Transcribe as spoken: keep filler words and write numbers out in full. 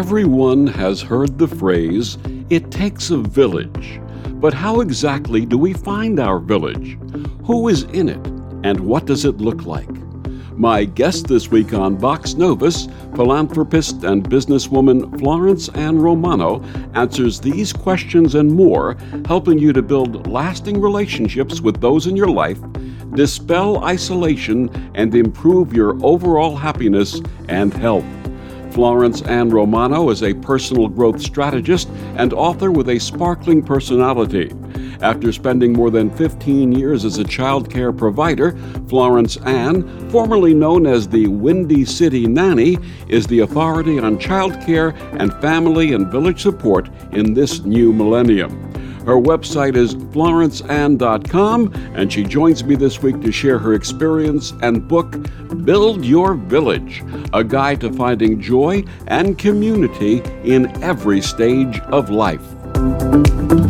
Everyone has heard the phrase, "It takes a village." But how exactly do we find our village? Who is in it, and what does it look like? My guest this week on Vox Novus, philanthropist and businesswoman Florence Ann Romano, answers these questions and more, helping you to build lasting relationships with those in your life, dispel isolation, and improve your overall happiness and health. Florence Ann Romano is a personal growth strategist and author with a sparkling personality. After spending more than fifteen years as a child care provider, Florence Ann, formerly known as the Windy City Nanny, is the authority on child care and family and village support in this new millennium. Her website is florence ann dot com, and she joins me this week to share her experience and book, Build Your Village, a guide to finding joy and community in every stage of life.